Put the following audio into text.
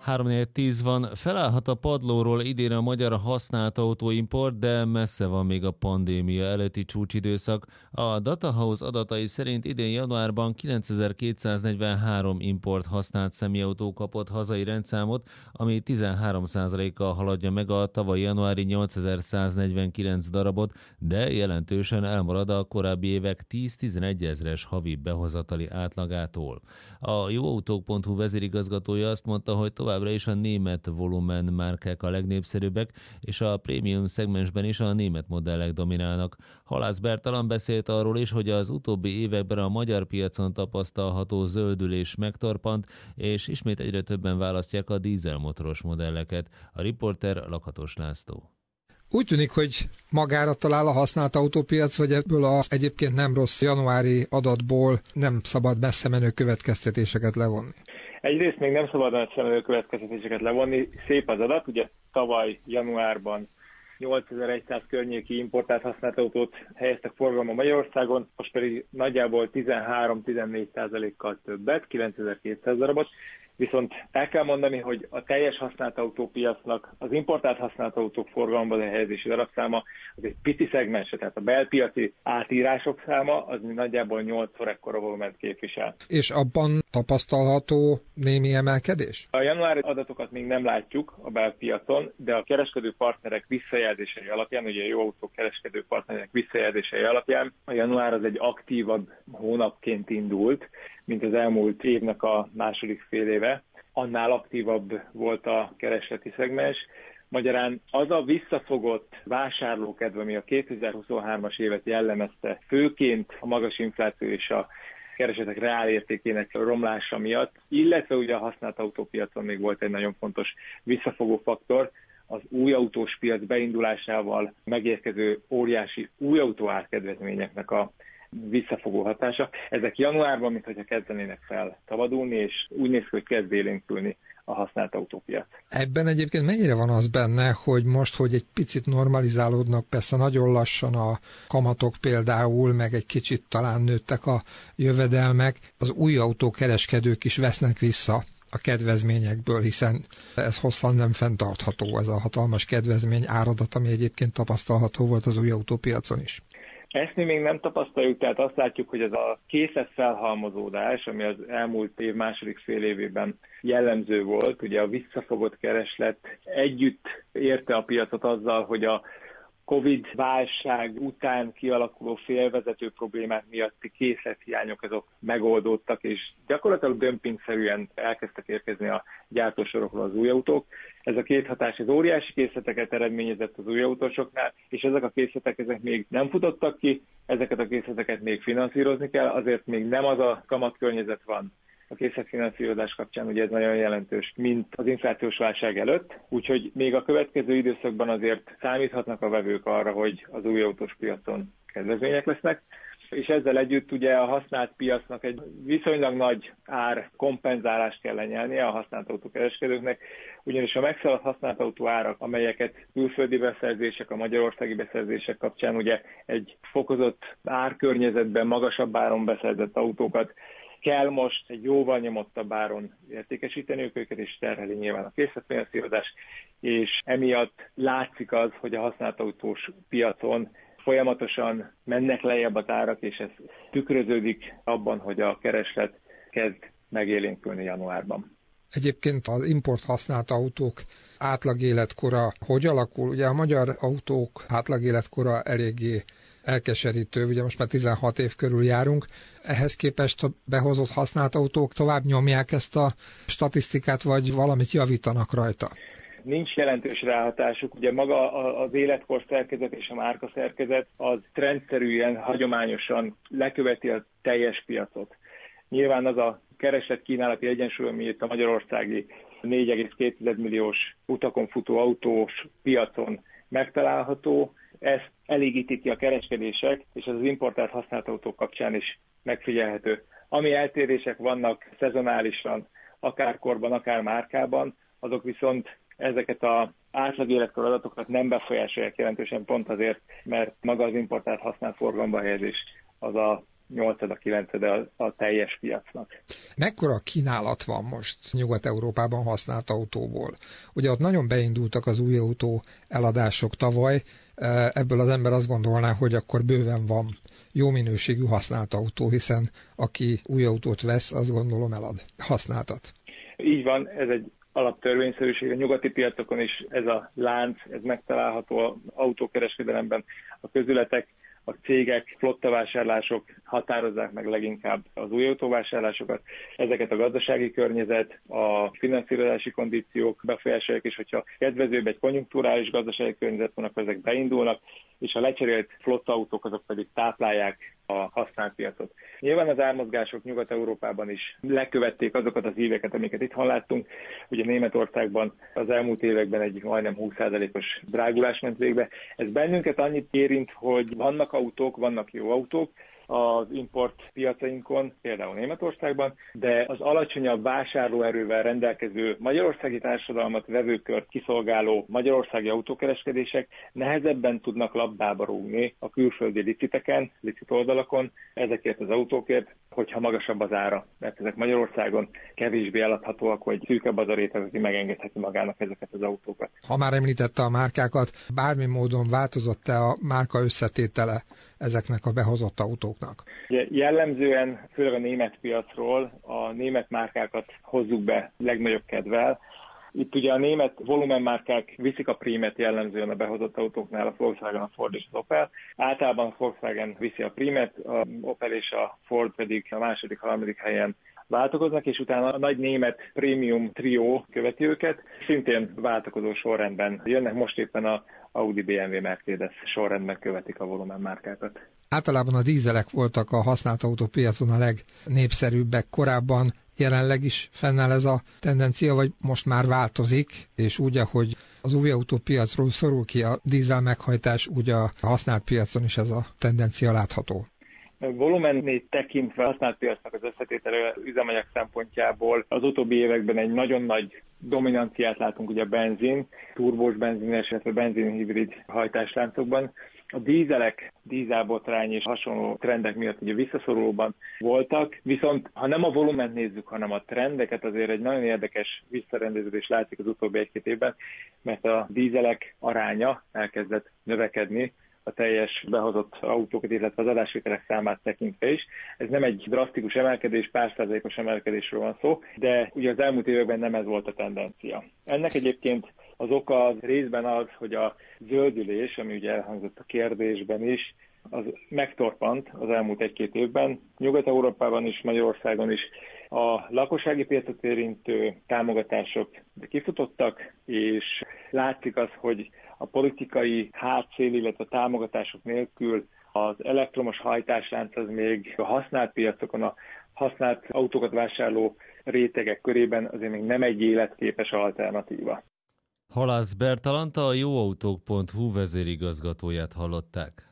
3:10 van, felállhat a padlóról idén a magyar használt autóimport, de messze van még a pandémia előtti csúcsidőszak. A Datahouse adatai szerint idén januárban 9243 import használt személyautó kapott hazai rendszámot, ami 13%-kal haladja meg a tavalyi januári 8149 darabot, de jelentősen elmarad a korábbi évek 10-11 ezres havi behozatali átlagától. A jóautók.hu vezérigazgatója azt mondta, hogy továbbra is a német volumen márkák a legnépszerűbbek, és a prémium szegmensben is a német modellek dominálnak. Halász Bertalan beszélt arról is, hogy az utóbbi években a magyar piacon tapasztalható zöldülés megtorpant, és ismét egyre többen választják a dízelmotoros modelleket. A riporter Lakatos László. Úgy tűnik, hogy magára talál a használt autópiac, vagy ebből az egyébként nem rossz januári adatból nem szabad messze menő következtetéseket levonni? Egyrészt még nem szabad messze menő következtetéseket levonni. Szép az adat, ugye tavaly januárban 8100 környéki importált használt autót helyeztek forgalomba Magyarországon, most pedig nagyjából 13-14%-kal többet, 9200 darabot. Viszont el kell mondani, hogy a teljes használt autópiacnak az importált használt autók forgalomba helyezési darabszáma az egy pici szegmense, tehát a belpiaci átírások száma az nagyjából 8-szor ekkora volument képvisel. És abban tapasztalható némi emelkedés? A januári adatokat még nem látjuk a belpiacon, de a kereskedő partnerek visszajelzései alapján, ugye a jó autók kereskedő partnerek visszajelzései alapján a január az egy aktívabb hónapként indult, mint az elmúlt évnek a második fél éve. Annál aktívabb volt a keresleti szegmens. Magyarán az a visszafogott vásárlókedv, ami a 2023-as évet jellemezte, főként a magas infláció és a keresetek reálértékének romlása miatt, illetve ugye a használt autópiacon még volt egy nagyon fontos visszafogó faktor, az új autós piac beindulásával megérkező óriási új autó árkedvezményeknek a visszafogó hatása. Ezek januárban, mintha kezdenének fel szabadulni, és úgy néz ki, hogy kezd élénkülni a használt autópiac. Ebben egyébként mennyire van az benne, hogy most, hogy egy picit normalizálódnak, persze nagyon lassan a kamatok például, meg egy kicsit talán nőttek a jövedelmek, az új autókereskedők is vesznek vissza a kedvezményekből, hiszen ez hosszan nem fenntartható, ez a hatalmas kedvezmény áradat, ami egyébként tapasztalható volt az új autópiacon is. Ezt mi még nem tapasztaljuk, tehát azt látjuk, hogy ez a készlet felhalmozódás, ami az elmúlt év második fél évében jellemző volt, ugye a visszafogott kereslet együtt érte a piacot azzal, hogy a Covid-válság után kialakuló félvezető problémák miatti készlethiányok azok megoldódtak, és gyakorlatilag dömpingszerűen elkezdtek érkezni a gyártósorokról az új autók. Ez a két hatás az óriási készleteket eredményezett az új autósoknál, és ezek a készletek ezek még nem futottak ki, ezeket a készleteket még finanszírozni kell, azért még nem az a kamatkörnyezet van a készletfinanszírozás kapcsán, ugye ez nagyon jelentős, mint az inflációs válság előtt, úgyhogy még a következő időszakban azért számíthatnak a vevők arra, hogy az új autós piacon kedvezmények lesznek, és ezzel együtt ugye a használt piacnak egy viszonylag nagy ár kompenzálást kell lenyelnie a használt autókereskedőknek, ugyanis a megszaladt használt autó árak, amelyeket külföldi beszerzések, a magyarországi beszerzések kapcsán ugye egy fokozott árkörnyezetben magasabb áron beszerzett autókat kell most egy jóval nyomottabb áron értékesíteniük őket, és terheli nyilván a készletfinanszírozás, és emiatt látszik az, hogy a használt autós piacon folyamatosan mennek lejjebb az árak, és ez tükröződik abban, hogy a kereslet kezd megélénkülni januárban. Egyébként az import használt autók átlagéletkora hogy alakul? Ugye a magyar autók átlagéletkora eléggé elkeserítő, ugye most már 16 év körül járunk. Ehhez képest a behozott használt autók tovább nyomják ezt a statisztikát, vagy valamit javítanak rajta? Nincs jelentős ráhatásuk. Ugye maga az életkor szerkezet és a márka szerkezet az rendszerűen, hagyományosan leköveti a teljes piacot. Nyilván az a kereslet-kínálati egyensúly, ami itt a magyarországi 4,2 milliós utakon futó autós piacon megtalálható, ezt elégítik ki a kereskedések, és ez az importált használt autók kapcsán is megfigyelhető. Ami eltérések vannak szezonálisan, akár korban, akár márkában, azok viszont ezeket az átlag életkor adatokat nem befolyásolják jelentősen pont azért, mert maga az importált használt forgalomba helyezés az a 8-9 a teljes piacnak. Mekkora kínálat van most Nyugat-Európában használt autóból? Ugye ott nagyon beindultak az új autó eladások tavaly, ebből az ember azt gondolná, hogy akkor bőven van jó minőségű használt autó, hiszen aki új autót vesz, azt gondolom elad használtat. Így van, ez egy alaptörvényszerűség. A nyugati piacokon is ez a lánc, ez megtalálható az autókereskedelemben. A közületek, a cégek, flottavásárlások határozzák meg leginkább az új autóvásárlásokat. Ezeket a gazdasági környezet, a finanszírozási kondíciók befolyásolják, és hogyha kedvezőbb egy konjunkturális gazdasági környezet van, akkor ezek beindulnak, és a lecserélt flottaautók azok pedig táplálják a használt piacot. Nyilván az ármozgások Nyugat-Európában is lekövették azokat az éveket, amiket itthon láttunk. Ugye Németországban az elmúlt években egy majdnem 20%-os drágulás ment végbe. Ez bennünket annyit érint, hogy vannak autók, vannak jó autók az import piacainkon, például Németországban, de az alacsonyabb vásárlóerővel rendelkező magyarországi társadalmat vevőkört kiszolgáló magyarországi autókereskedések nehezebben tudnak labdába rúgni a külföldi liciteken, licit oldalakon ezekért az autókért, hogyha magasabb az ára, mert ezek Magyarországon kevésbé eladhatóak, vagy szűkebb az a réteg, aki megengedheti magának ezeket az autókat. Ha már említette a márkákat, bármi módon változott-e a márka összetétele ezeknek a behozott autóknak? Jellemzően, főleg a német piacról a német márkákat hozzuk be legnagyobb kedvel. Itt ugye a német volumenmárkák viszik a prímet jellemzően a behozott autóknál, a Volkswagen, a Ford és az Opel. Általában a Volkswagen viszi a prímet, a Opel és a Ford pedig a második, harmadik helyen váltakoznak, és utána a nagy német prémium trió követi őket. Szintén váltakozó sorrendben jönnek, most éppen a Audi, BMW, Mercedes sorrendben követik a volumenmárkákat. Általában a dízelek voltak a használt autópiacon a legnépszerűbbek korábban. Jelenleg is fennáll ez a tendencia, vagy most már változik, és úgy, ahogy az új autópiacról szorul ki a dízel meghajtás, úgy a használt piacon is ez a tendencia látható. Volumennét tekintve a használt piacnak az összetétele üzemanyag szempontjából az utóbbi években egy nagyon nagy dominanciát látunk ugye a benzin, turbós benzines, illetve benzinhibrid hajtásláncokban. A dízelek, dízelbotrány és hasonló trendek miatt ugye visszaszorulóban voltak, viszont ha nem a volument nézzük, hanem a trendeket, azért egy nagyon érdekes visszarendeződés látszik az utóbbi egy-két évben, mert a dízelek aránya elkezdett növekedni a teljes behozott autókat, illetve az adásvételek számát tekintve is. Ez nem egy drasztikus emelkedés, pár százalékos emelkedésről van szó, de ugye az elmúlt években nem ez volt a tendencia. Ennek egyébként az oka az részben az, hogy a zöldülés, ami ugye elhangzott a kérdésben is, az megtorpant az elmúlt egy-két évben. Nyugat-Európában is, Magyarországon is a lakossági piacot érintő támogatások kifutottak, és látszik az, hogy a politikai hátszél, illetve a támogatások nélkül az elektromos hajtáslánc az még a használt piacokon, a használt autókat vásárló rétegek körében azért még nem egy életképes alternatíva. Halász Bertalanta, a jóautók.hu vezérigazgatóját hallották.